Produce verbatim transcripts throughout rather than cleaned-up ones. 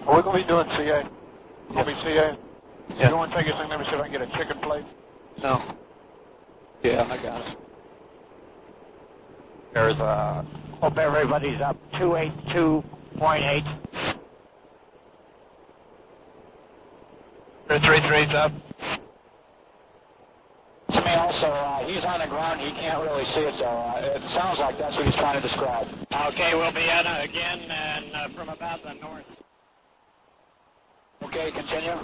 Are we going to be doing C A? Going to be C A? Yeah. You want to take this thing? Let me see if I can get a chicken plate. No. Yeah, I got it. There's a... Hope everybody's up. two eighty-two point eight. three three's up. To me also, uh, he's on the ground. He can't really see it, though. Uh, it sounds like that's what he's trying to describe. Okay, we'll be at uh, again and uh, from about the north. Okay, continue.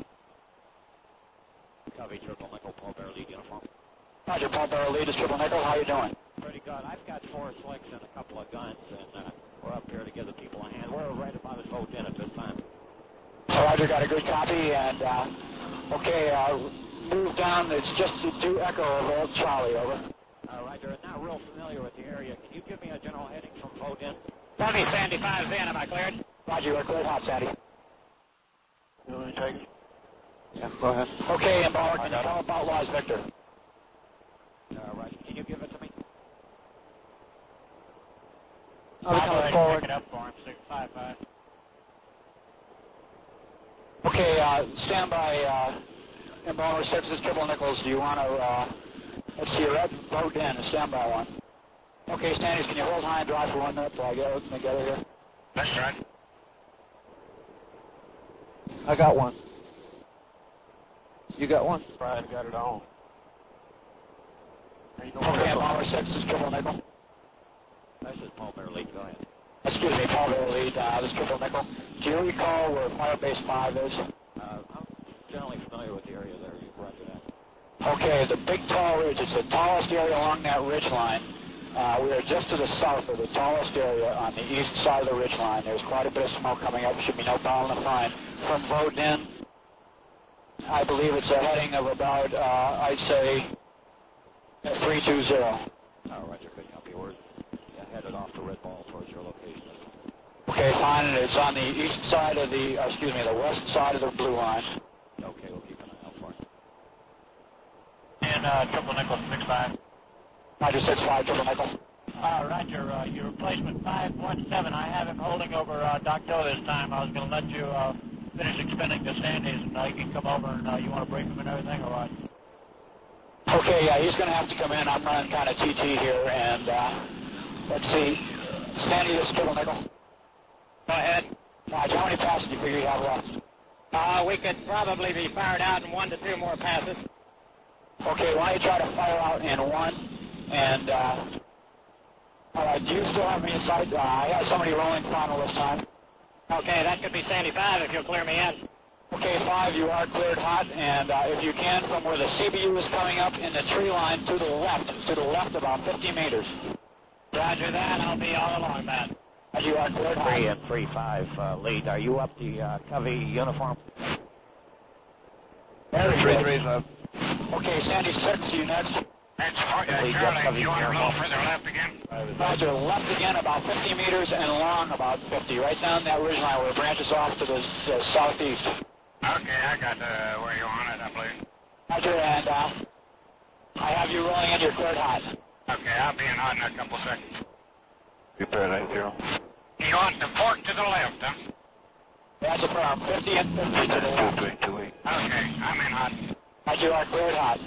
Copy, triple nickel, Paul Bear lead uniform. Roger, Paul Bear lead is triple nickel. How you doing? Pretty good. I've got four slicks and a couple of guns, and uh, we're up here to give the people a hand. We're right about as vote in at this time. Roger, got a good copy, and uh, okay, uh, move down. It's just due echo of Old Charlie, over. Uh, Roger, not real familiar with the area. Can you give me a general heading from vote in? Sandy, Sandy five's in. Am I cleared? Roger, you're cleared hot, Sandy. You want me to take it? Yeah, go ahead. Okay, and Bauer, can you tell about Laws Victor? Uh, Roger, can you give it to me? I'll be coming forward. Pick it up for him, six five five. Okay, uh, stand by, uh, in Bauer six is triple nickels. Do you want to, uh, let's see, you're at vote in, stand by one. Okay, Standys, can you hold high and dry for one minute till I get everything together here? That's right. I got one. You got one? Brian got it on. Okay, Bauer six is triple nickel. This is Paul Bear lead, go ahead. Excuse me, Paul Bear lead, uh, this is triple nickel. Do you recall where Firebase five is? Uh, I'm generally familiar with the area there. You roger that. Okay, the big tall ridge, it's the tallest area along that ridge line. Uh, we are just to the south of the tallest area on the east side of the ridge line. There's quite a bit of smoke coming up. Should be no problem to find. From Vodin, I believe it's a heading of about, uh, I'd say, three two zero. Oh, Roger, good copy. We're yeah, headed off the red ball towards your location. Okay, fine. And it's on the east side of the, uh, excuse me, the west side of the blue line. Okay, we'll keep an eye out for it. And uh, triple nickel six five. Roger, six five, triple nickel. Uh, Roger, uh, your replacement five one seven. I have him holding over uh, Doc Doe this time. I was going to let you uh, finish expending the standings, and uh, you can come over and uh, you want to brief him and everything, or what? Okay, yeah, he's going to have to come in. I'm running kind of T T here, and uh, let's see. Sandy, this is triple nickel. Go ahead. Roger, how many passes do you figure you have left? Uh, we could probably be fired out in one to two more passes. Okay, why don't you try to fire out in one? And, uh, all right, do you still have me in sight? Uh, I have somebody rolling final this time. Okay, that could be Sandy five if you'll clear me in. Okay, five, you are cleared hot, and uh, if you can, from where the C B U is coming up in the tree line to the left, to the left about fifty meters. Roger that, I'll be all along that. And you are cleared hot. Three and three five uh, lead. Are you up the uh, Covey uniform? Very Three good. three's up. Okay, Sandy six, you next. That's uh, Charlie, you want to roll further left again? Roger, left again about fifty meters and long about fifty, right down that ridge line where it branches off to the, the southeast. Okay, I got uh, where you want it, I believe. Roger, and uh, I have you rolling in, you're cleared hot. Okay, I'll be in hot in a couple seconds. Repair eight zero. You want the fork to the left, huh? That's a firm, fifty and fifty to the left. two three two eight. Okay, I'm in hot. Roger, you are cleared hot.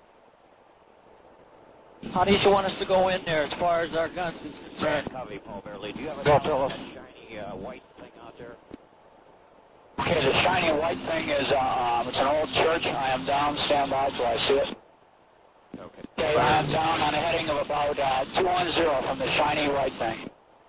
How do you want us to go in there as far as our guns is concerned? Covey, Paul Bear lead. Do you have a Go, color, Philip. shiny uh, white thing out there? Okay, the shiny white thing is, uh, um, it's an old church. I am down, stand by till I see it. Okay. Okay, I am down on a heading of about uh, two one zero from the shiny white thing.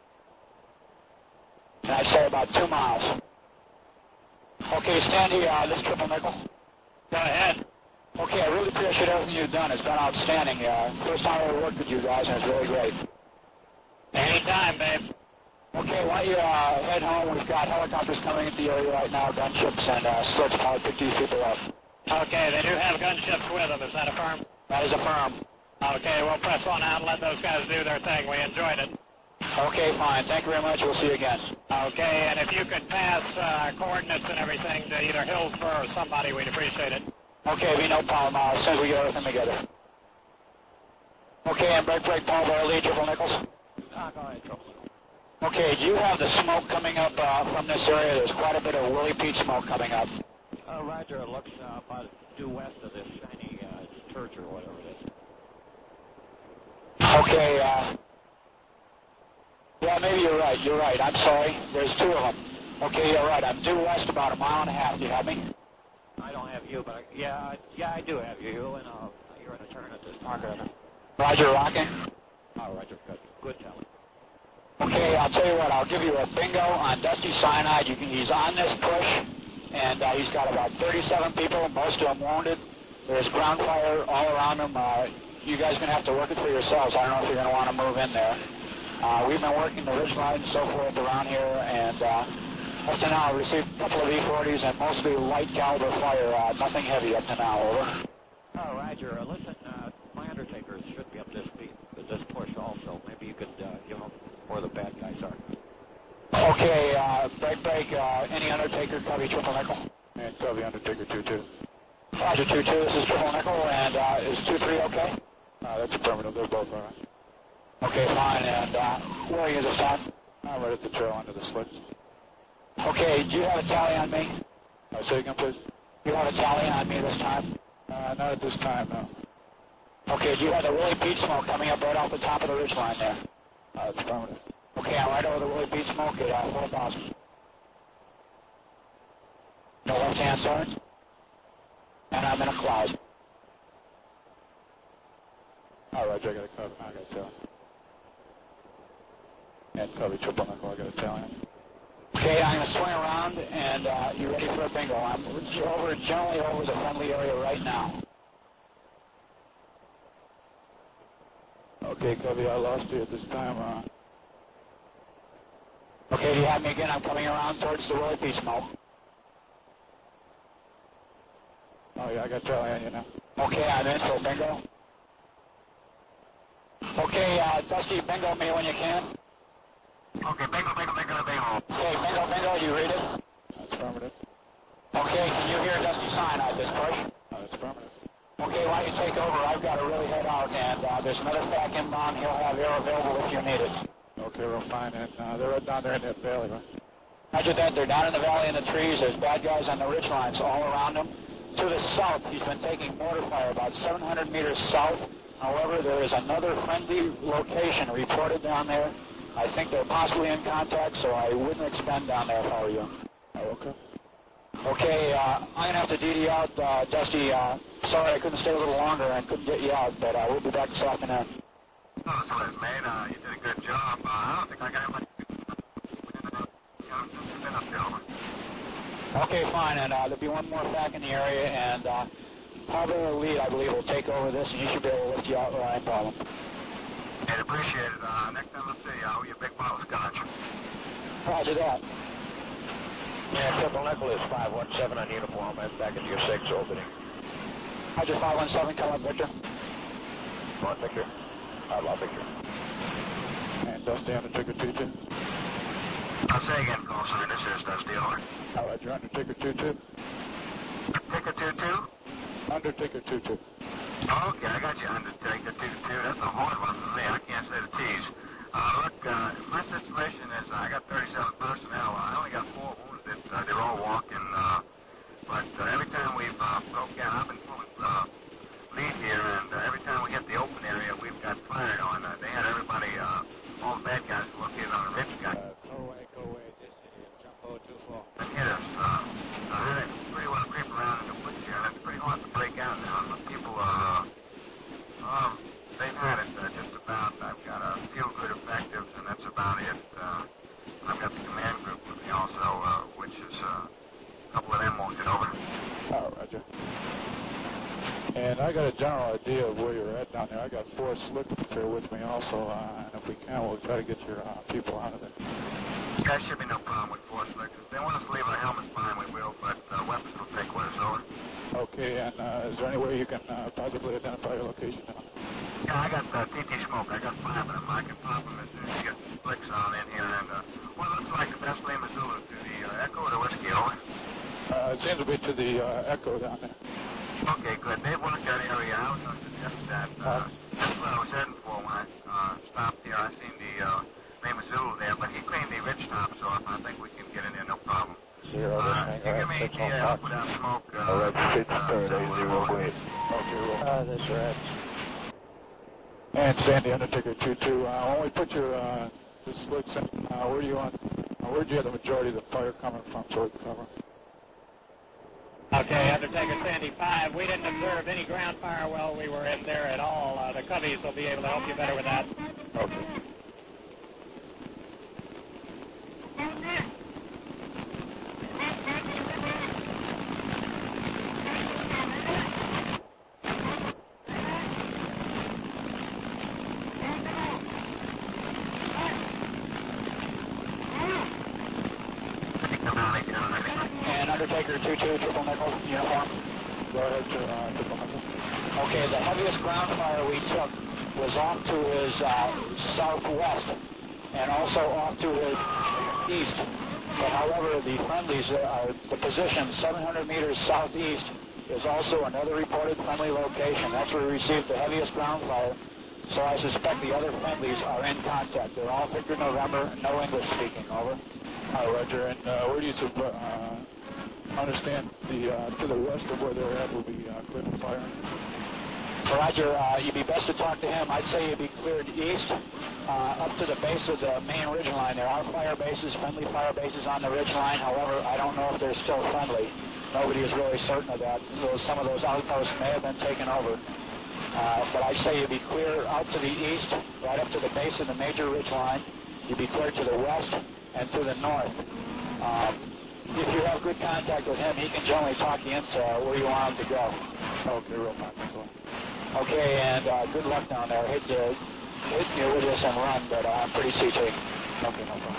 And I'd say about two miles. Okay, Sandy, uh, this triple nickel. Go ahead. Okay, I really appreciate everything you've done. It's been outstanding. Uh, first time I ever worked with you guys, and it's really great. Anytime, babe. Okay, why don't you uh, head home? We've got helicopters coming into the area right now, gunships, and uh, slips probably pick these people up. Okay, they do have gunships with them. Is that a firm? That is a firm. Okay, we'll press on out and let those guys do their thing. We enjoyed it. Okay, fine. Thank you very much. We'll see you again. Okay, and if you could pass uh, coordinates and everything to either Hillsborough or somebody, we'd appreciate it. Okay, be no problem. Uh, as soon as we get everything together. Okay, and break, break, Paul Bear lead, triple nickels. Ah, go ahead, trouble. Okay, do you have the smoke coming up uh, from this area? There's quite a bit of Willie Pete smoke coming up. Uh, Roger, it looks uh, about due west of this shiny uh, church or whatever it is. Okay, uh, yeah, maybe you're right, you're right. I'm sorry. There's two of them. Okay, you're right. I'm due west about a mile and a half. Do you have me? I don't have you, but I, yeah, yeah, I do have you. You and uh, you're in a turn at this time. Okay. Roger, rocking. Oh, Roger, good, good, Kelly. Okay, I'll tell you what. I'll give you a bingo on Dusty Cyanide. You can, he's on this push, and uh, he's got about thirty-seven people, most of them wounded. There's ground fire all around him. Uh, you guys are going to have to work it for yourselves. I don't know if you're going to want to move in there. Uh, we've been working the ridge line and so forth around here, and uh, up to now I've received a couple of E forties and mostly light caliber fire, uh, nothing heavy up to now, over. Oh, Roger, uh, listen, uh, my Undertakers should be up this beat, this push also. Maybe you could uh, give them where the bad guys are. Okay, uh, break, break, uh, any Undertaker, copy triple nickel. And copy Undertaker two two. Roger, two two, this is triple nickel, and uh, is two three okay? Uh, that's affirmative. They're both all right. Okay, fine, and uh, where are you this time? I'm right at the trail under the slicks. Okay, do you have a tally on me? Uh, say again, please. Do you have a tally on me this time? Uh, not at this time, no. Okay, do you have the Willie Pete smoke coming up right off the top of the ridge line there? Uh, it's affirmative. Okay, I'm right over the Willie Pete smoke at uh, four thousand. No left-hand turn. And I'm in a cloud. All right, I got a cover. I got a tail. And copy triple nickel. I got a tail. Okay, I'm going to swing around, and uh, you ready for a bingo? I'm over, generally over the friendly area right now. Okay, copy. I lost you at this time. Uh, Okay, do you have me again? I'm coming around towards the Willie Pete smoke. oh, yeah, I got tail on you now. Okay, I'm in for a bingo. Okay, uh, Dusty, bingo me when you can. Okay, bingo, bingo, bingo, bingo. Okay, bingo, bingo, you read it? That's affirmative. Okay, can you hear Dusty Cyanide this push? Uh, that's affirmative. Okay, why don't you take over? I've got to really head out, and uh, there's another fac inbound. He'll have air available if you need it. Okay, real fine. And uh, they're right down there in that valley, right? Roger that. They're down in the valley in the trees. There's bad guys on the ridge lines all around him. To the south, he's been taking mortar fire about seven hundred meters south. However, there is another friendly location reported down there. I think they're possibly in contact, so I wouldn't expend down there if I were you. Oh, okay. Okay, uh, I'm going to have to D D out, uh, Dusty. Uh, sorry I couldn't stay a little longer and couldn't get you out, but uh, we'll be back this afternoon. Oh, so it's mate. Uh, you did a good job. Uh, I don't think I got much. Okay, fine, and uh, there'll be one more fac in the area, and uh, probably the lead, I believe, will take over this, and you should be able to lift you out without any problem. I'd appreciate it. Uh, next time I see you, I owe you a big bottle of scotch. Roger that. Yeah, triple nickel is five one seven on uniform. That's back into your six opening. Roger five one seven, come up, Victor. One Victor. Outlaw Victor. And Dusty Undertaker two two. I'll say again, call sign. This is Dusty over. All right, you're Undertaker two two. Ticker two two? Undertaker two two. Okay, I got you, Undertaker two two. That's a hard one for me. I can't say the T's. Uh, look, uh, my situation is uh, I got thirty-seven personnel. I only got four wounded. Uh, they're all walking. Uh, but uh, every time we've uh, broke out, I've been pulling uh, lead here, and uh, every time we hit the open area, we've got fired on. Uh, they had everybody, uh, all the bad guys located on the ridge guy. Uh, go away, go away. This is Jumbo two four. And hit us. Uh, uh, they pretty well creep around in the woods here, and it's pretty hard to break out now. The people, uh, um, they've had it uh, just about. I've got a few good effectives, and that's about it. Uh, I've got the command group with me also, uh, which is uh, a couple of them won't get over. Oh, Roger. And I got a general idea of where you're at down there. I got four slicks here with me also, uh, and if we can, we'll try to get your uh, people out of there. There should be no problem with four slicks. If they want us to leave our helmets behind, we will, but uh, weapons will take with us, over. Okay, and uh, is there any way you can uh, possibly identify your location now? Yeah, I got uh, T T smoke. I got five of them. I can pop them as soon as you get the slicks on in here. And uh, what looks like the best name is Zulu to the uh, Echo or the Whiskey, over? Uh, it seems to be to the uh, Echo down there. Okay, good. They've worked that area out. I suggest that. Uh, that's what I was heading for when I uh, stopped here. I seen the uh, name Lima Zulu there, but he cleaned the ridge tops off. I think we can get in there, no problem. Zero, Uh, this you give me six E T A up without smoke. Uh, All right, six, uh, third, so eight, we'll- zero, we'll- wait. Okay, well. Uh, that's right. And Sandy Undertaker two two. Uh, when we put your uh, the slits in, uh, where do you want? Uh, where do you have the majority of the fire coming from, so we can cover? Okay, Undertaker Sandy five. We didn't observe any ground fire while we were in there at all. Uh, the Cubbies will be able to help you better with that. Okay. And Undertaker two two, triple nickel, uniform. Go ahead to uh, triple nickel. Okay, the heaviest ground fire we took was off to his uh, southwest and also off to his east. But however, the friendlies, uh, the position seven hundred meters southeast is also another reported friendly location. That's where we received the heaviest ground fire. So I suspect the other friendlies are in contact. They're all Victor November, no English speaking. Over. Uh, Roger. And uh, where do you sub- uh, understand the uh, to the west of where they're at will be uh, clear of fire? Roger, uh, you'd be best to talk to him. I'd say you'd be cleared east uh, up to the base of the main ridge line. There are fire bases, friendly fire bases on the ridge line. However, I don't know if they're still friendly. Nobody is really certain of that. Those, some of those outposts may have been taken over. Uh, but I say you'd be clear out to the east, right up to the base of the major ridge line. You'd be clear to the west and to the north. Um, if you have good contact with him, he can generally talk you into where you want him to go. Okay, real fine. Okay, and uh, good luck down there. I hate to hit you with this and run, but uh, I'm pretty C T. Okay, no problem.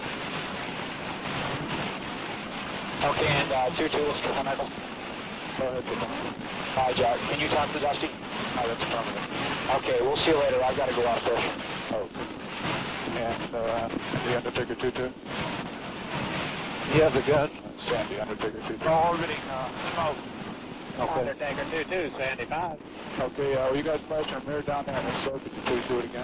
Okay, and uh, two two, it's triple nickel. Go ahead, triple nickel. Hi, Jack. Can you talk to Dusty? Oh, that's affirmative. Okay, we'll see you later. I've got to go out fish. Okay. And uh, the Undertaker two two. You have the gun? Sandy Undertaker two two. Already uh, smoke. Okay. Undertaker two two, Sandy five. Okay, uh, you guys flashing a mirror down there in the slope. Could you please do it again?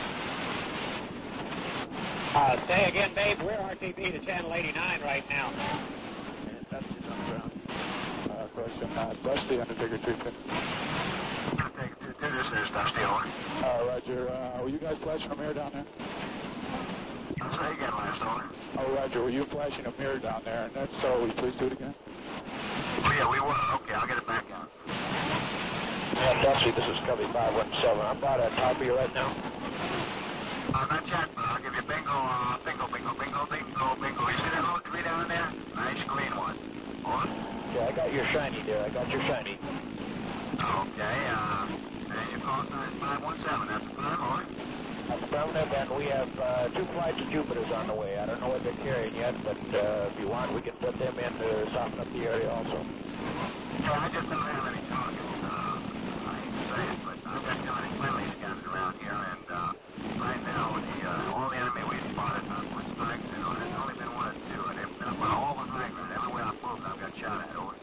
Uh, say again, Dave, we're R T B to channel eighty-nine right now. And Dusty's on the ground. Uh, question, uh, Dusty Undertaker two two. Undertaker two two, this is Dusty over. Uh, Roger, uh, were you guys flashing a mirror down there? Say again, last over. Oh, Roger, were you flashing a mirror down there? And if so, will you please do it again? Oh, yeah, we were. Okay, I'll get it back on. Yeah, Dusty, this is Cubby five one seven. I'm about at top of you right now. Uh, not yet, but I'll give you bingo, uh, bingo, bingo, bingo, bingo, bingo. You see that little tree down there? Nice green one. Over. Yeah, I got your shiny there. I got your shiny. Okay, uh, and your call sign is five one seven. That's the time, over. That's affirmative, and we have uh, two flights of Jupiters on the way. I don't know what they're carrying yet, but uh, if you want, we can put them in to soften up the area also. Yeah, I just don't have any targets. Uh, I hate to say it, but I've got too many friendly scouts around here, and uh, right now, the, uh, all the enemy we've spotted on one strike, you know, there's only been one or two, and they've been up on all the high ground. Everywhere I've moved, I've got shot at, over.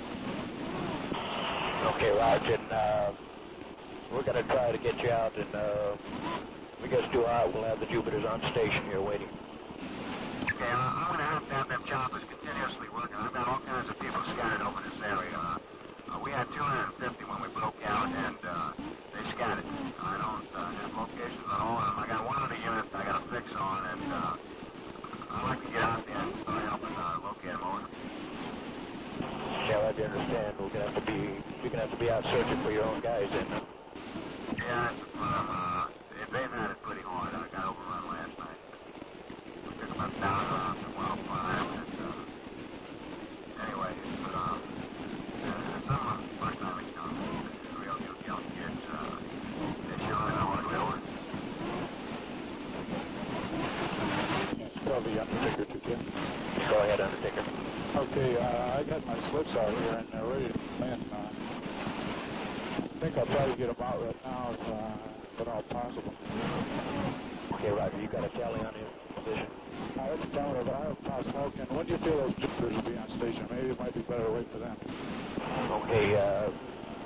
Okay, Raj, and uh, we're going to try to get you out, and uh, we guess two hours we'll have the Jupiters on station here waiting. Okay, uh, I'm going to have to have them choppers continuously working. I've got all kinds of people scattered over this area. Uh, uh, we had two hundred fifty when we broke out, and uh, they scattered. I don't uh, have locations on all of them. I got one of the units I got a fix on, and uh, I'd like to get out there and start helping uh, locate them over. Yeah, I understand. We're going to have to be, you're going to have to be out searching for your own guys, then. Huh? Yeah, it's, uh, they've, they've had it pretty hard. I got overrun last night. We took about a thousand rounds at one oh five, and uh, anyway, but uh, uh, some of them, first time they come, the real young, young kids, uh, they sure know what they were. Probably Undertaker two two. Go ahead, Undertaker. Okay, uh, I got my slips out here and they're ready to land. Uh, I think I'll try to get them out right now if, uh, if at all possible. Okay, Roger, you got a tally on his position? Uh, that's affirmative. I have past smoking. When do you feel those Jupiters will be on station? Maybe it might be better to wait for them. Okay, uh,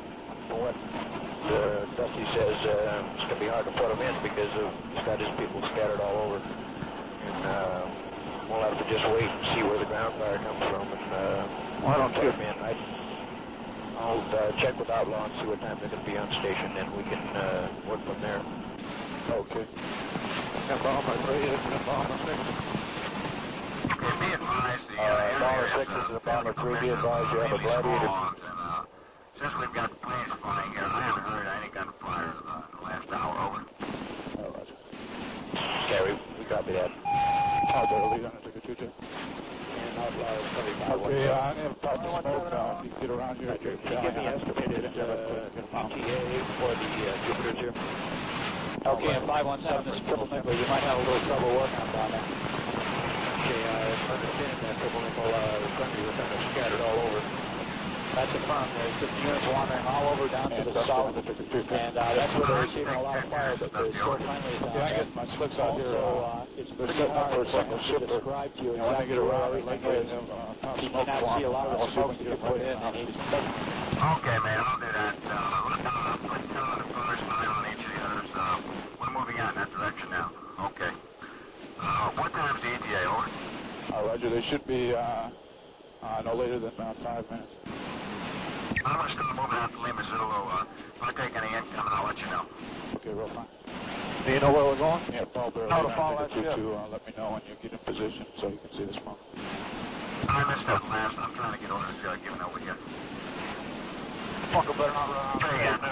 from what uh, Dusty says, uh, it's going to be hard to put them in because of, he's got his people scattered all over. And uh, we'll have to just wait and see where the ground fire comes from. And uh, Why don't put you? them in. I, I'll uh, check with Outlaw and see what time they're going to be on station, and we can uh, work from there. Okay. And bomber three is a bomber six. Okay, be advised, the uh, Uh, bomber area six is, is uh, a bomber three. Be commission, advised you have a really Gladiator. small, and, uh, since we've got planes flying here, I haven't heard any gunfire uh, in the last hour. Over. All right. Okay, we, we copy that. I'll go lead on a ticket two two. And Outlaw is coming by. Okay, uh, I'm going to talk to Smoke now. If you get around here, Roger. you Can you give me estimated uh, E T A for the uh, Jupiters here? Okay, and five one seven, this triple nickel, you might have a little trouble working on down there. Okay, I understand that triple nickel uh, country was kind of scattered all over. That's a firm. There's just units wandering all over down to the south, and uh, that's where they're receiving a lot of fire, but the short finally is down Yeah, I there. get my slicks out here. Also, Uh, uh, it's they're pretty setting up hard for a for single us to shipper. describe to you And when I exactly get where around, everything like they is. have uh, top You smoke cannot see a lot of I'll the see if smoke we you can can get put right in, now. and he's doesn't. Okay, man, I'll do that. Uh, look on the put two on the first line on each of the others. Uh, we're moving out in that direction now. Okay. Uh, what time's the E T A, over? Uh, Roger, they should be uh, uh, no later than uh, five minutes. I'm going to start moving out to Lima Zulu. Uh, if I take any incoming, I'll let you know. Okay, real fine. Do you know where we're going? Yeah, Paul Bear, No, to lead follow on that ticket ship. two two. Uh, let me know when you get in position so you can see the smoke. I missed that last. I'm trying to get orders uh, given over here. Fucker better not run out. Okay, yeah.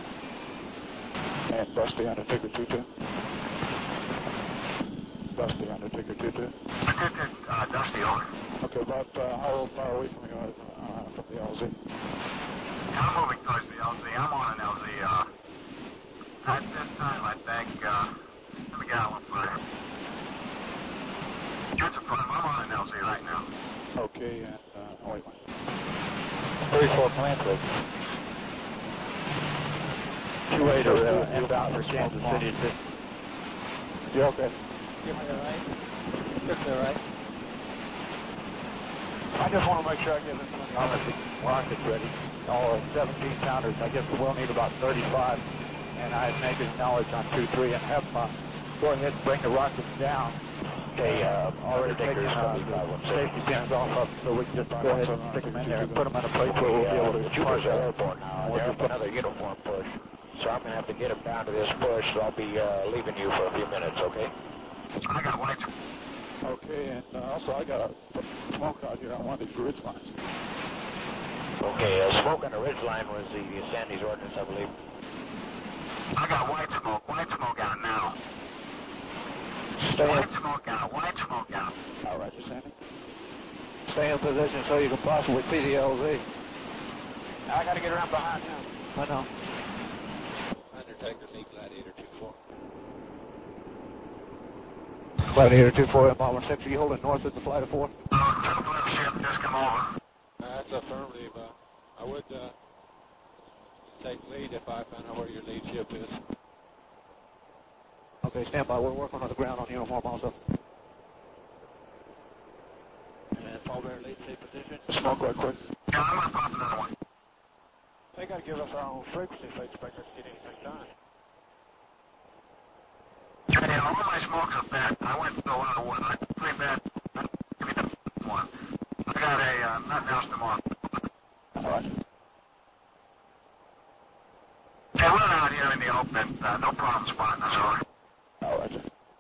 And Dusty on the ticket two two. Dusty on the ticket two two. I took it, uh, Dusty, over. Okay, about uh, how far away from you uh, from the L Z? I'm moving towards the L Z. I'm on an L Z. Uh, at this time, I think, uh, let me get out one fire. That's a problem. I'm on an L Z right now. Okay, and, uh, oh, wait, wait. three four plant break. two eight or uh, inbound for Kansas City. You okay? Give me the right. Give me the right. I just want to make sure I get this in the Honestly, rockets ready. All seventeen pounders. I guess we'll need about thirty-five. And I make his knowledge on two three and have uh, go ahead and bring the rockets down. Okay, uh, already taking uh, safety pins off of so we can just go ahead and stick them in there and put them in a place where we'll be able to Jupiters park are out. airborne now. They're up another uniform push. So I'm going to have to get them down to this push, so I'll be uh, leaving you for a few minutes, okay? I got white. Okay, and uh, also I got a smoke out here on one of these ridge lines. Okay, uh, smoke on the ridge line was the Sandy's ordinance, I believe. I got white smoke. White smoke out now. Stay White in, smoke out. White smoke out. All right, just Sandy. stay in position so you can possibly see the L Z. I got to get around behind him. I know. Undertaker, lead Gladiator two four. Gladiator two four and Bomber six, are you holding north at the flight of four? Uh, top left ship just come over. That's affirmative. Uh, I would uh, take lead if I found out where your lead ship is. Okay, stand by. We're working on the ground on uniform also. And Paul Bear, lead safe position. Smoke right quick. Yeah, I'm going to pop another one. They got to give us our own frequency if they expect us to get anything done. Yeah, all my smokes are bad. I went through a lot of wood. I pretty bad. Give me the one. I got a uh, nothing else tomorrow. All right. Hey, we're out here in the open. Uh, no problem spotting us, all right? All right, sir.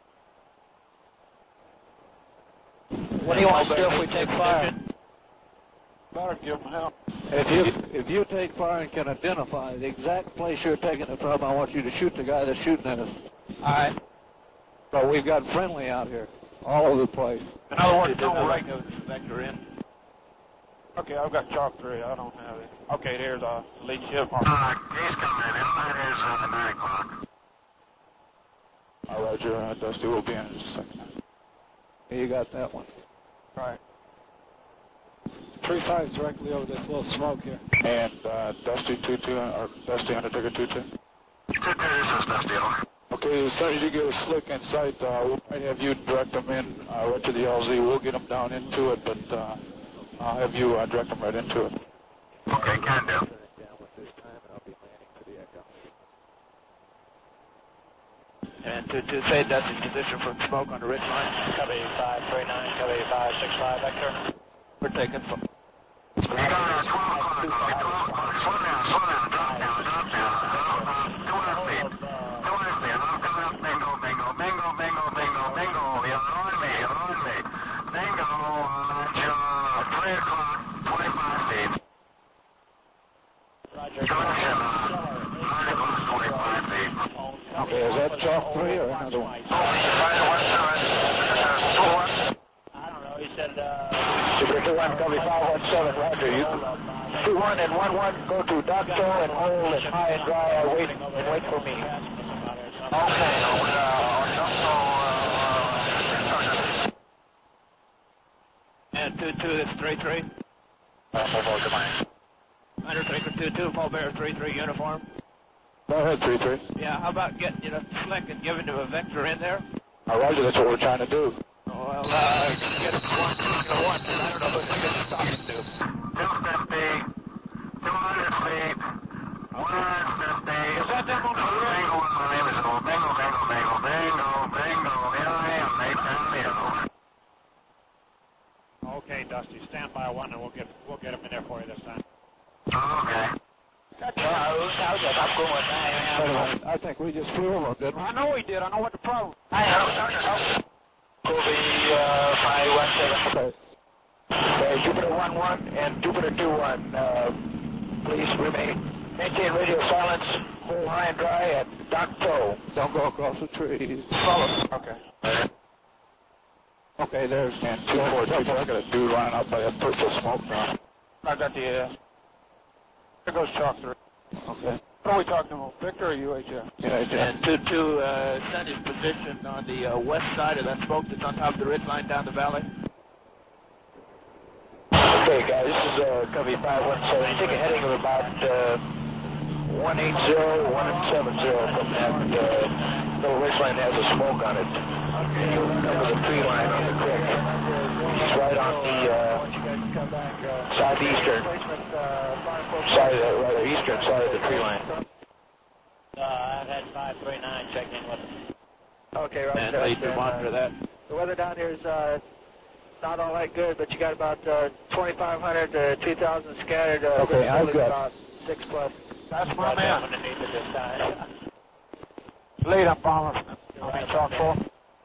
What do you want us to do if we take fire? Better give them help. If you if you take fire and can identify the exact place you're taking it from, I want you to shoot the guy that's shooting at us. All right. But we've got friendly out here, all over the place. In other words, don't radio this vector in. Okay, I've got chalk three. I don't have it. Okay, there's a lead ship. Uh, he's coming in. That is uh, nine o'clock. All right, Roger. Uh, Dusty will be in just a second. Here you got that one. Right. Three fives directly over this little smoke here. And uh, Dusty two two, or Dusty Undertaker two two. Two two, this is Dusty, over. Okay, as soon as you get a slick in sight, uh, we might have you direct them in uh, right to the L Z. We'll get them down into it, but uh, I'll have you uh, direct them right into it. Okay, can do. Down with this time, and I'll be landing. And two two, say Dusty's position from smoke on the ridge line. Copy five three nine, copy five six five, Vector. We're taking fo- You got a twelve o'clock, twelve o'clock. Slow down, slow down, drop down, drop down. Uh, two hundred feet. two hundred feet. I'm coming up. Bingo, bingo, bingo, bingo, bingo, bingo. You're on me, you're on me. Bingo, launch, uh, three o'clock, twenty-five feet. Junction, uh, nine o'clock, twenty-five feet. Okay, is that chalk three or another one? Oh, five one seven, uh, two one. I don't know, he said, uh... Super two one, copy five one seven, Roger, you. two one and one one, go to Doctor and hold and high and dry, uh, wait, and wait for me. Okay, uh, uh, And two two, it's three three. uh, Mobile Command. Under three two two, Mulberry three three uniform. Go ahead, three three. Yeah, how about getting you know slick and giving to a Vector in there? Uh, Roger, that's what we're trying to do. Well, uh, get it one, you know, one. I don't know who you're talking to. two fifty, two hundred feet, one hundred fifty. Is that them on the roof? Bingo, my name is Bingo, bingo, bingo, bingo, bingo, bingo. Here I am, Nate Down Okay, Dusty, stand by one, and we'll get we'll get him in there for you this time. Okay. I think we just flew over, didn't we? I know we did. I know what the problem. Copy, uh, five one seven. Okay. Uh, Jupiter one one and Jupiter two one, uh, please remain, maintain radio silence, hold high and dry at Doctor. Don't go across the trees. Follow. Okay. Okay, there's and two four two. I got a dude running up by that purple smoke now. I got the, uh, there goes chalk three. Okay. What are we talking about, Victor or U H F? Yeah, yeah. And two two, uh, send his position on the uh, west side of that smoke that's on top of the ridge line down the valley. Okay, guys, this is uh, copy five one seven. Take a heading of about uh, one eight zero, one seven zero from that uh, little ridge line that has a smoke on it. And you'll cover the tree line on the creek. He's right on the uh, southeastern side, of the, rather eastern side of the tree line. Uh, I've had five three nine check in with him. Okay, Roger. And lead to monitor that. The weather down here is uh, not all that good, but you got about uh, twenty-five hundred to two thousand scattered. Uh, Okay, I've got- about six plus. That's my man. Underneath it this time. Lead up, bomber. Okay, chalk four.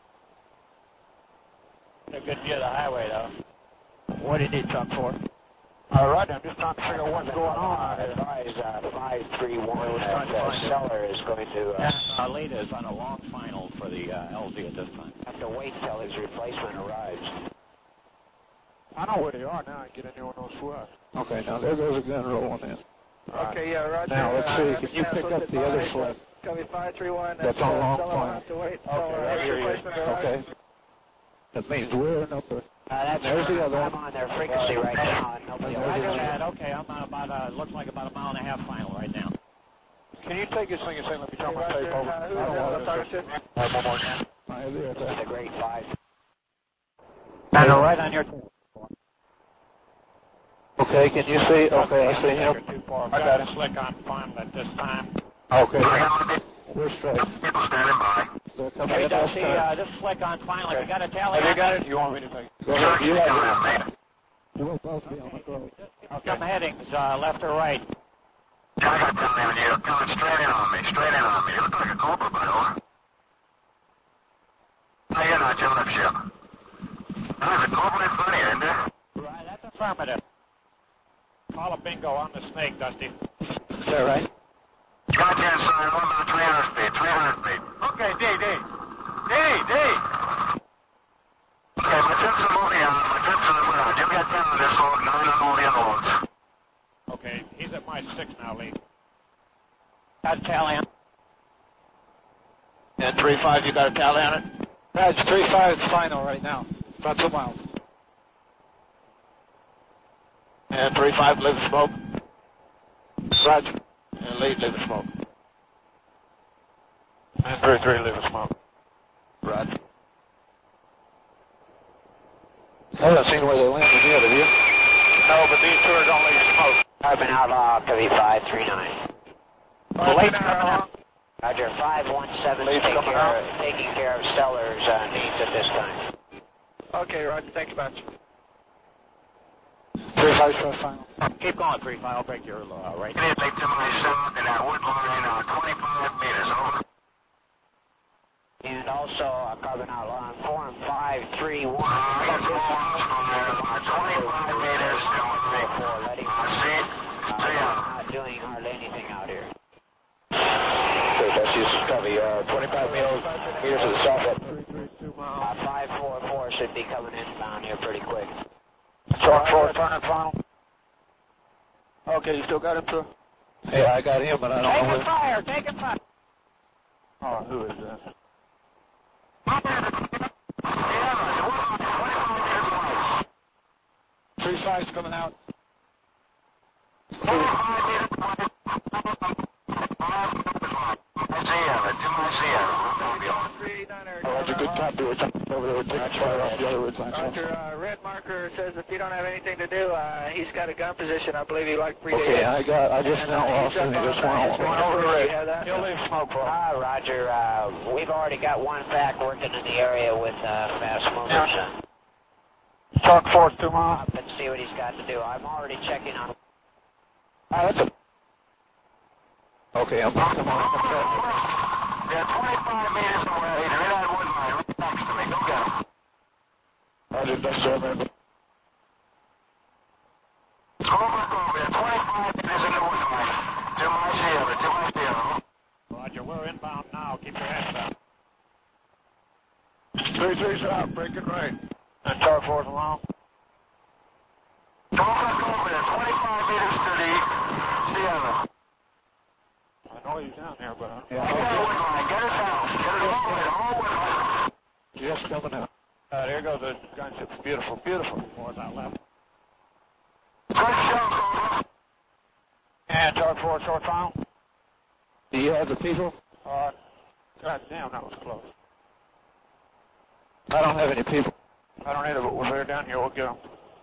A good view of the highway, though. What do you need chalk for? All right, I'm just trying to figure out what's going on. Advise uh, five three one. I was trying to uh, find it. Seller is going to uh, Our lead is on a long final for the uh, L Z at this time. have to wait till his replacement arrives. I know where they are now. I get in there on those sweats. Okay, now there goes a gun rolling in. Okay, yeah, Roger. Now, let's uh, see, can you pick up the other sled? Copy five three one. That's on long Seller will file. have to wait till Okay, uh, I hear his you. replacement arrives. Okay. That means we're in upper. Uh, that's There's the other I'm one. on their frequency right now. And nobody There's I the got other that. Okay, I'm on about, uh, looks like about a mile and a half final right now. Can you take this thing and say, let me turn my tape over? Uh, who I is don't that? want The it partnership? to- Uh, one more time. I hear The that. grade five. And right on your Okay, can you see? Okay, I see him. Too far. I got it. Slick on final at this time. Okay, I we're straight. got people standing by. They're coming Hey, in us Dusty, time. uh, this flick on final. You got a tally Have you on got that? it? You want me to take it? Go ahead, you have Mate. it. We'll both be on the road. Some headings, uh, left or right. I got telling you, you're coming straight in on me, straight in on me. You look like a cobra, by the way. Hey, you're not your left ship. There's a cobra in front of you, isn't there? Right, that's affirmative. Call a bingo on the snake, Dusty. Is that right? Got you inside, one about three hundred feet, three hundred feet. Okay, D, D. D, D. Okay, my trips are moving on, my trips are moving on. You got ten on this log, nine on all the other logs. Okay, he's at my six now, Lee. Got a tally on. And three five, you got a tally on it? Raj, three five is final right now. About two miles. And three five, live the smoke. Roger. And lead, live the smoke. And three three, leave a smoke. Roger. I haven't seen where they landed yet, have you? No, but these two are only smoke. I've been outlaw, copy five three nine. The late's coming up. Roger, five one seven taking care, of, taking care of Sellers' uh, needs at this time. Okay, Roger, thank you much. three five for final. Keep going, three five. I'll break your uh, right. They take to my south in that wood line, uh, twenty-five meters, over. And also, uh, carbon outline, form five three one. Uh, I got small house fire, uh, twenty-five meters, three four, letting uh, see, uh, see, uh, not doing hardly anything out here. Okay, that's just copy. Uh, twenty-five meters, meters to the south. Uh, five four four should be coming inbound here pretty quick. Talk four, turn and final. Okay, you still got him, sir? Yeah, I got him, but I don't know Taking fire, taking fire. Oh, who is that? three five's coming out. Roger, good copy. We're over there. We're taking fire off the other ridge line. Roger, uh, red marker says if you don't have anything to do, uh, he's got a gun position. I believe he liked predate. Okay, I got, I just And, now uh, lost he's and up he just on, uh, went he's over. going over the red. You have that? He'll leave smoke for him. Ah, Roger. Uh, we've already got one pack working in the area with uh, fast movers. Yeah. Talk four, two miles. Up and see what he's got to do. I'm already checking on. Ah, that's a... Okay, I'm come on. Yeah, twenty-five meters away. They're in that wood line right next to me. Go get them. Roger, that's sir, man. Go back over there. twenty-five meters in the wood line. To my shield. To my shield. Roger, we're inbound now. Keep your heads up. Three, three, south, breaking right. And talk four along. Go back over there. twenty-five meters to the Sierra. I know he's down there, but I Get that wood line. Get it down. Get it all in. All wood line. Just coming out. Uh, there goes the gunship. Beautiful, beautiful. Four's out left. Good shot, over. And talk four, short final. Do you have the people? Uh, God damn, that was close. I don't have any people. I don't either, but we're there down here. We'll get them.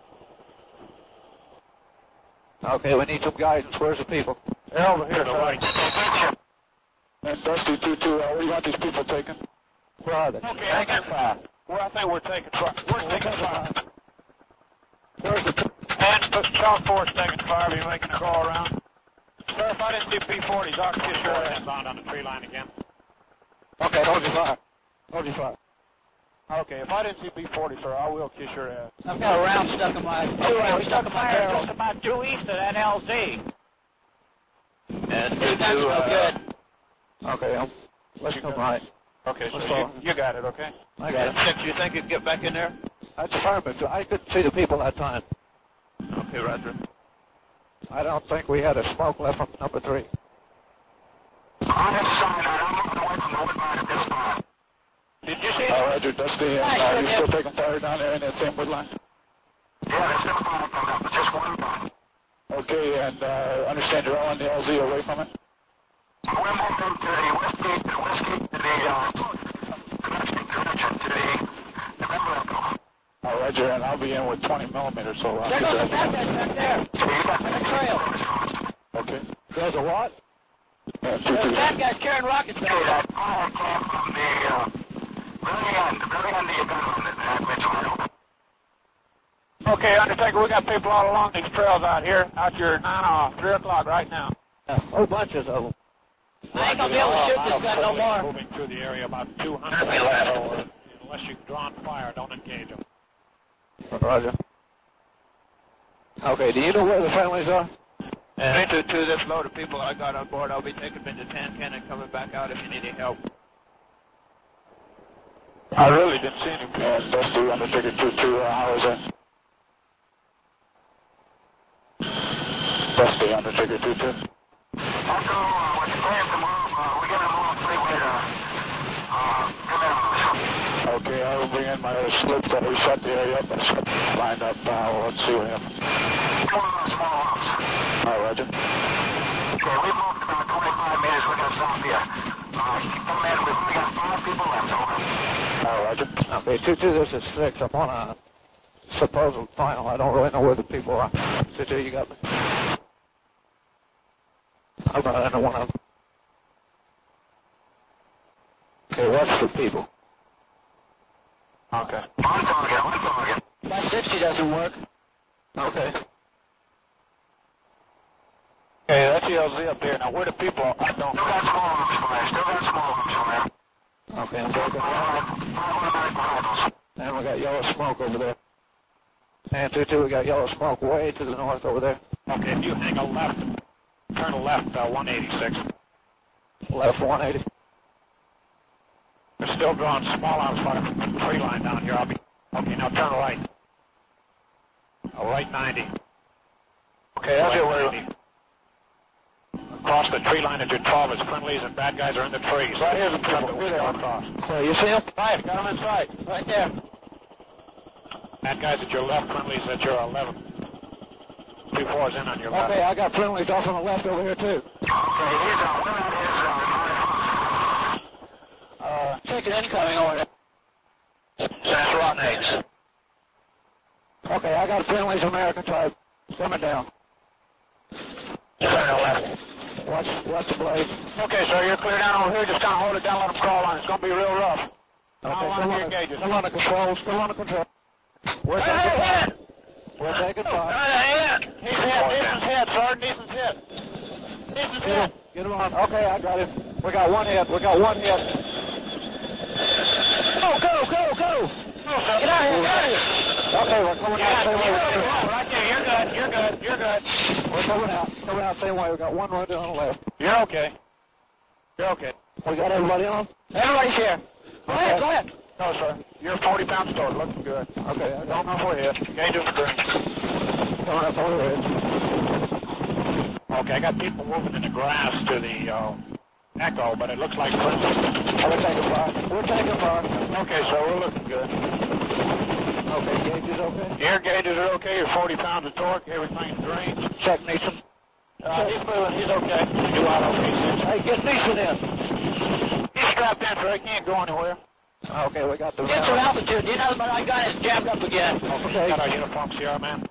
Okay, we need some guidance. Where's the people? They're over here, the right. And Dusty two two, uh, where do you want these people taken? Where are they? Okay, I got five. Well, I think we're taking five. We're taking five. Where's the... And the South Force taking five. Are you making a call around? Sir, if I didn't see P forty, Doctor Fisher. Four's inbound on the tree line again. Okay, hold your fire. Hold your fire. Okay, if I didn't see P forty, sir, I will kiss your ass. I've got a round stuck in my, two rounds stuck in my barrel. Just about due east of that L Z. And two guns no good. Okay, um, let's come right. Okay, so Let's you, go. you got it, okay? I got it. Six, you think you can get back in there? That's affirmative. I couldn't see the people that time. Okay, Roger. I don't think we had a smoke left from number three. On this side, I'm moving away from the wood line at this time. Did you see Uh, it? Roger, Dusty, and Nice, uh, you okay. still taking fire down there in that same wood line? Yeah, there's no fire coming up, but just one gun. Okay, and uh, understand you're all on the L Z away from it? We're moving to the west gate, the west gate to the, uh, connection direction to the, the river echo. Uh, Roger, and I'll be in with twenty millimeters, so I'll There get goes the bad that. guys back there. So you got On the trail. Okay. There's a what? Uh, two, There's two. bad guys carrying rockets Okay, back that fire came from the, uh, very end, very end of your gun on that ridge line. Okay, Undertaker, we got people all along these trails out here, out your nine off, three o'clock right now. A whole bunches of them. I ain't gonna be able to shoot this gun no more. Moving through the area about two hundred meters. So, unless you draw on fire, don't engage them. Roger. Okay, do you know where the families are? And to, to this load of people I got on board, I'll be taking them to Tancan and coming back out if you need any help. I really didn't see any people. And Dusty, Undertaker two two, uh, how is that? Dusty, Undertaker two two. Echo, uh, we're clearing to move, uh, we're gonna move freeway to, uh, come in. Okay, I will bring in my other slip that we shut the area up and slip lined up. Uh, well, let's see what happens. Come on, small house. All right, Roger. Okay, we moved about twenty-five meters, we're gonna stop here. Uh, you can come in, we've only got five people left, over. All right, Roger. Okay, two two, this is six. I'm on a supposed final. I don't really know where the people are. two two, you got me? I'm not into one of them. Okay, what's the people? Okay. On target, on target. My sixty doesn't work. Okay. Okay, that's the L Z up there. Now, where the people are, I don't Still got small arms fire. Still got small arms fire. Okay, I'm broken down. And we got yellow smoke over there. And two two, we got yellow smoke way to the north over there. Okay, if you hang a left, turn a left, uh, one eighty-six. Left one eighty. They're still drawing small arms fire from the tree line down here. I'll be. Okay, now turn right. A right ninety. Okay, that's it. Right Where ninety. Across the tree line at your twelve is friendlies and bad guys are in the trees. Right here's the people. Here they are across. So you see them? Right, got them in sight. Right there. Bad guys at your left, friendlies at your eleven. Two fours in on your left. Okay, I got friendlies off on the left over here too. Okay, he's on. One out his zone. Uh, take an incoming over there. That's rotten eggs. Okay, I got friendlies American type. Coming down. Turn left. Watch, watch the blade. Okay, sir, you're clear down over here. Just kind of hold it down, let them crawl on. It's going to be real rough. Okay, How long still, are your under, gauges? still under control, still under control. We're Hey, taking hey, fire. We're taking fire. Hey, He's hit. Neeson's hit, sir. Neeson's hit. Neeson's Get him, hit. get him on. Okay, I got him. We got one hit. We got one hit. Go, go, go, go. No, sir. Get out of here, get out of here. Okay, we're coming Yeah, out same way. you're good. Right there. You're good. You're good. You're good. We're coming out. Coming out same way. We got one right on the left. You're okay. You're okay. We got everybody on? Everybody's here. Go Okay. ahead, go ahead. No, sir. You're forty pounds short. Looking good. Okay, I Don't got know if we're hit. Gauges are green. coming up over here. Okay, I got people moving in the grass to the uh, echo, but it looks like friendly. We're taking fire. We're taking fire. Okay, so we're looking good. Okay, gauge is okay. Air gauges are okay. You're forty pounds of torque. Everything's green. Check Neeson. Uh, he's moving. He's okay. You out okay, sir? Hey, get Neeson in. He's strapped in, sir. He can't go anywhere. Okay, we got the... Get some altitude. You know, my guy is jammed up again. Okay. Got our uniform Sierra man.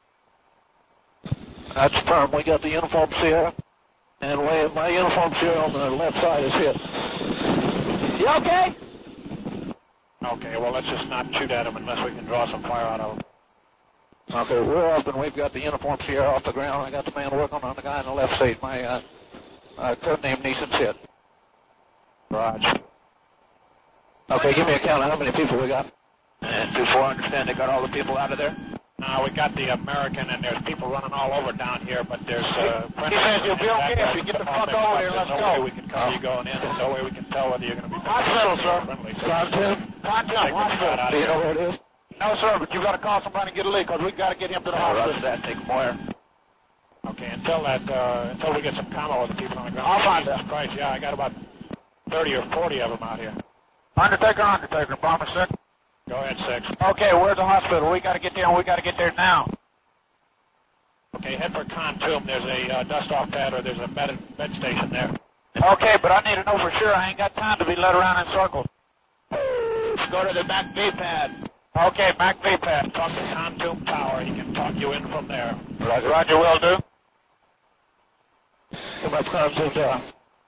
That's firm. We got the uniform Sierra. And we, my uniform Sierra on the left side is hit. You okay? Okay, well, let's just not shoot at him unless we can draw some fire out of him. Okay, we're up and we've got the uniform Sierra off the ground. I got the man working on the guy in the left seat. My uh, uh, code name Neeson's hit. Roger. Okay, give me a count of how many people we got. And before I understand, they got all the people out of there? No, we got the American, and there's people running all over down here, but there's... Uh, He says you'll be okay if you get the fuck over here. Let's go. There's no way we can cover you going in. There's no way we can tell whether you're going to be... Hospital, sir. Friendly. So Content. Content, hospital. Do you know where it is? No, sir, but you got to call somebody and get a leak, because we got to get him to the hospital. That. Take him where? Okay, until that, uh, until we get some combo with the people on the ground. I'll find Jesus out. Christ, yeah, I got about thirty or forty of them out here. Undertaker, Undertaker, Bomber six. Go ahead, six. Okay, where's the hospital? We got to get there, and we got to get there now. Okay, head for Contum. There's a uh, dust-off pad, or there's a bed, bed station there. Okay, but I need to know for sure. I ain't got time to be led around in circles. Go to the Mac V pad. Okay, Mac V pad. Talk to Contum Tower. He can talk you in from there. Roger, Roger, will do. Come up, Contum Tower.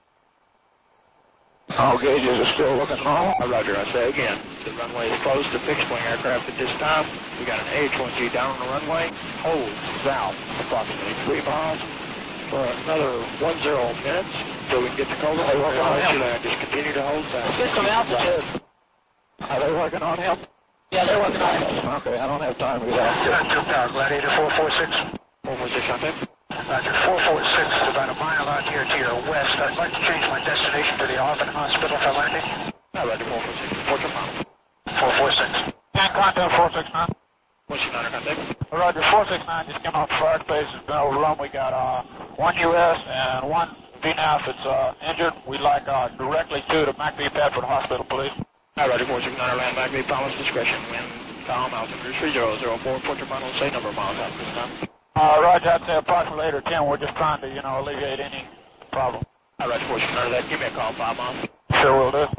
All gauges are still looking normal. Roger, I say again, the runway is closed to fixed-wing aircraft at this time. We got an A H one G down on the runway. Hold south approximately three miles for another one zero minutes until we can get to Cold Harbor. Hey, working on him. Just continue to hold south. Let's get some altitude. Are they working on him? Yeah, they're working on it. Okay, I don't have time to get out there. Contum Tower, Gladiator four four six. four four six, contact. Roger, four four six is about a mile out here to your west. I'd like to change my destination to the Auburn Hospital for landing. No, Roger, four four six. Fortune Mountain. four four six. And Contum four six nine. What's your niner contact? Roger, four six nine just came off fire space. It's been overrun. We got uh, one U S and one V N A F that's uh, injured. We'd like uh, directly to the Mac V pad for the hospital, please. No, Roger, four six nine, land back, may promise discretion. Wind, calm, altitude, three zero zero four, Fortune Mountain, say number of miles out this time. Uh, Roger, I'd say approximately eight or ten. We're just trying to, you know, alleviate any problem. All right, four six nine, that. Give me a call, five miles. Sure will do.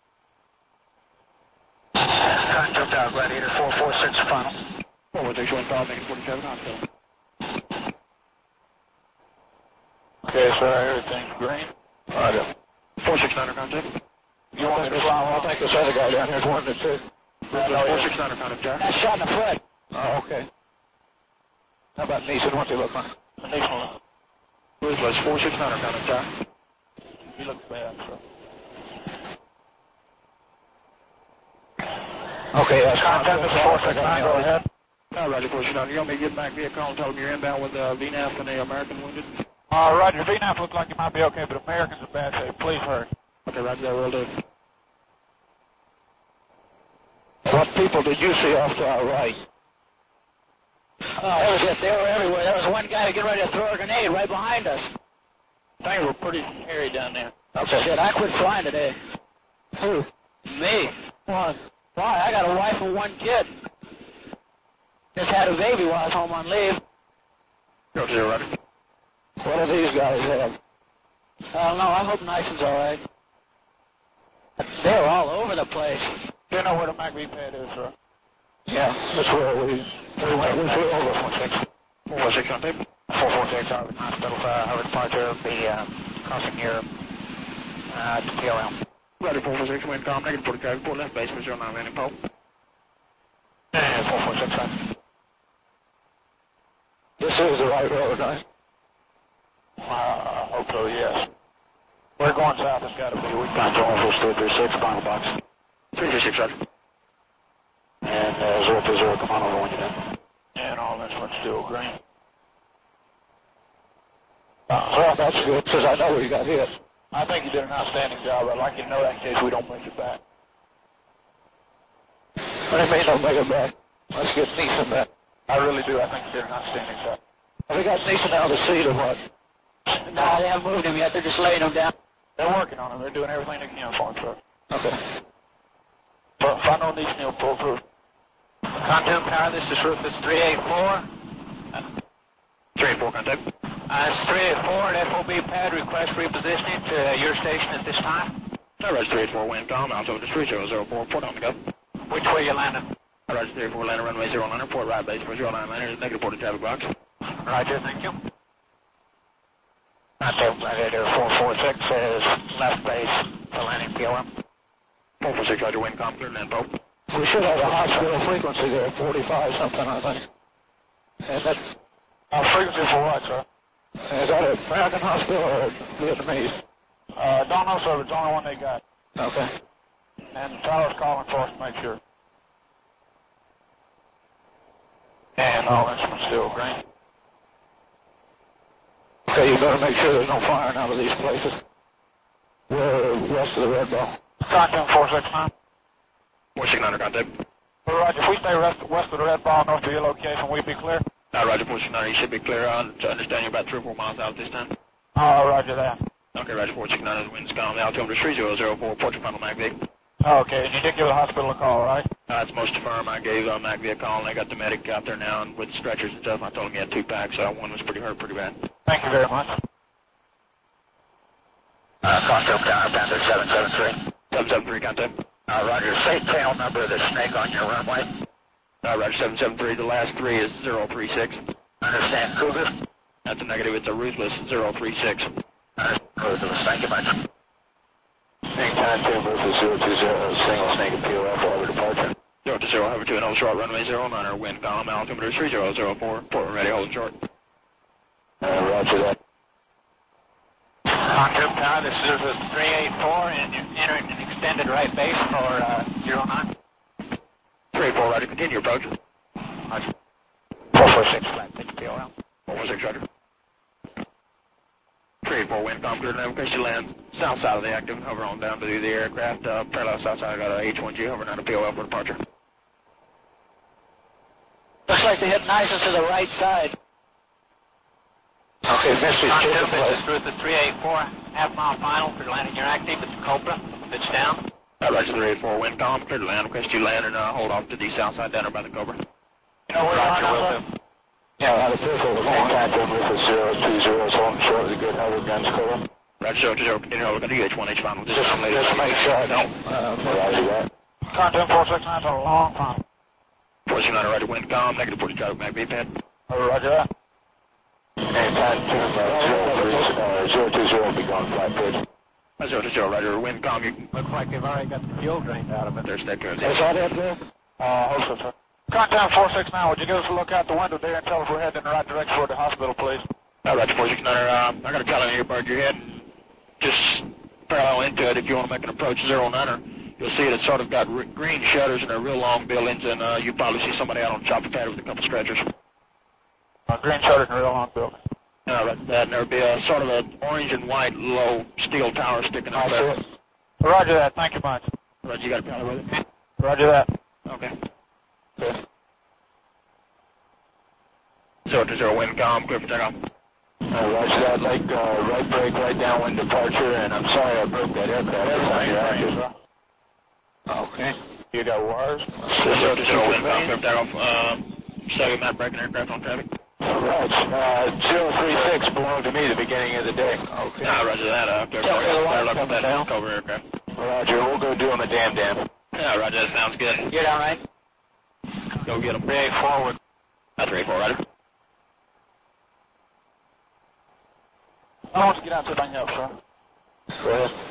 Contum Tower, Gladiator four four six, final. four four six, one call, making forty-seven hospital. Okay, sir, everything's green. Roger. four six nine, contact. You want me to fly off? I think this other guy down here is one that too. four six nine contact, Jack. Got shot in the foot. Oh, okay. How about Neeson? What's he look like? Neeson. Grizzlies, four six nine contact, Jack. He looks bad, so. Okay, that's Contact is four six nine, go ahead. All right, four six nine. You want me to get back via call and tell them you're inbound with uh, V N A F and the American wounded? Uh, Roger, V N A F looks like you might be okay, but Americans are bad shape. Please hurry. Okay, Roger, that will do. What people did you see off to our right? Oh, that was it. They were everywhere. There was one guy getting ready to throw a grenade right behind us. Things were pretty hairy down there. Okay. Shit, I quit flying today. Who? Me. Why? Why? I got a wife and one kid. Just had a baby while I was home on leave. Go to Roger. What do these guys have? I don't know. I hope Nison's all right. They were all over the place. Do you know where the M A C V pad is, sir? Yeah, that's where we, we went. We flew over four six. four six on tape. four four six, Harvard Hospital, uh, Harvard departure of the uh, crossing here uh, to T O M. Ready, four four six, wind calm, negative forty traffic, port left base, zero nine landing pole. And four four six, sir. This is the right road, right? Uh, hope so, yes. We're going south, it's got to be. We Got Joel for three three six, final box. three three six, Roger. And uh, zero two zero, come on over when you're done. And all this one's still green. Uh, well, that's good, because I know we got hit. I think you did an outstanding job. I'd like you to know that in case we don't make it back. What do you mean don't make it back? Let's get Neeson back. I really do. I think you did an outstanding job. Have we got Neeson out of the seat or what? No, they haven't moved him yet. They're just laying him down. They're working on him. They're doing everything they can for him, sir. Okay. But if I know Neeson, he'll pull through. Contact Tower, this is Rufus three eight four. three eight four, contact. Uh, it's three eight four at F O B pad, request repositioning to your station at this time. All right, three eight four, wind calm, altimeter three zero zero four, port on the go. Which way you landing? All right, three eight four, landing runway zero nine, port right base for zero nine, landing, negative port to traffic box. Roger, thank you. Contact Gladiator four four six says left base for landing P O M. four four six, Roger, wind calm, clear land pole. We should have a hospital frequency there, forty-five something, I think. And that's... Uh, frequency for what, sir? Is that an American hospital or Vietnamese? Uh, don't know, sir. It's the only one they got. Okay. And the tower's calling for us to make sure. And all instruments still green. Okay, you better make sure there's no firing out of these places. We're west of the red ball. Contact four six nine. four six nine, contact. Well, Roger, if we stay west, west of the red ball, north of your location, will we be clear? Uh, Roger, four six nine, you should be clear on to understand you're about three or four miles out this time. Oh, Roger that. Okay, Roger, four six nine, the wind's calm, the altimeter is three zero zero four, port your final M A C V. Okay, and you did give the hospital a call, right? Uh, that's most firm. I gave uh, M A C V a call, and they got the medic out there now and with stretchers and stuff. I told him he had two packs, so one was pretty hurt, pretty bad. Thank you very much. Uh, contact Tower, Panther seven seven three. seven seven three, contact. Uh, Roger, say tail number of the snake on your runway. Uh, Roger, seven seven three, the last three is zero three six. Understand, Cougar? That's a negative, it's a ruthless zero three six. Understand, Ruthless, thank you much. Snake time, two, Ruthless zero two zero, single snake at P O F, over departure. zero two zero, hover two and hold short, runway zero nine, wind column, altimeter three zero zero four, port ready, hold short. Uh, roger that. Contact Tower, this is Rufus three eight four, and you're entering an extended right base for uh, zero nine. three eight four, roger, continue approach. Roger. four four six, flat pitch P O M. four four six, roger. three eight four, wind calm, clear navigation, land south side of the active, hover on down to the aircraft, uh, parallel south side, got a H one G, hover down to P O F for departure. Looks like they hit nice to the right side. Okay, Missy's Contact, chicken this place. is Rufus three eight four, half mile final for landing your active. It's Cobra, pitch down. Uh, roger, three eight four, wind calm, clear to land, request you land and uh, hold off to the south side down there by the Cobra. You know where Roger, you're will on, do. Yeah, out of Fairfield, the long time, Rufus zero two zero, so I'm short with a good hover guns, Cobra. Roger, zero two zero, continue, we're going to H one H final. Just, just make sure I don't, uh, roger that. Contact four six nine to a long final. four six nine, roger, wind calm, negative forty traffic, M A C V pad. Oh, Roger that. And time two, uh, zero two zero, be gone, flight pitch. Zero to zero, roger. Wind calm. You Looks like they've already got the fuel drained out of it. there, stay clear. Is that it, Bill? Uh, hold on, sir. Contact four six nine, would you give us a look out the window there and tell us we're heading in the right direction for the hospital, please? All right, four six nine. Uh, I got a calendar here, bird your head. Just parallel into it if you want to make an approach zero niner. You'll see it. It's sort of got r green shutters and they're real long buildings, and uh, you probably see somebody out on the chopper pad with a couple stretchers. Uh, green shutters and real long building. All right, that, and there'll be a sort of an orange and white low steel tower sticking up there. Roger that. Thank you much. Roger, you got a calendar with it? Roger that. Okay. Good. Zero to zero, wind calm, clear for takeoff. Uh, roger that. Like uh, right brake, right downwind departure, and I'm sorry I broke that aircraft. That's not your active. Okay. You got wires? Zero to zero, wind calm, clear for takeoff. Uh, second mat braking aircraft on traffic. Right. Uh, zero three six belonged to me at the beginning of the day. Okay. Nah, roger that. Uh, clear for Yeah, takeoff. yeah, Look at coming that down. cover aircraft. Roger. We'll go do him a damn damn. Yeah, roger, that sounds good. Get all right. Go get them. Three eight forward. Uh, three four, roger. I want to get out to the thing up, sir. Go ahead.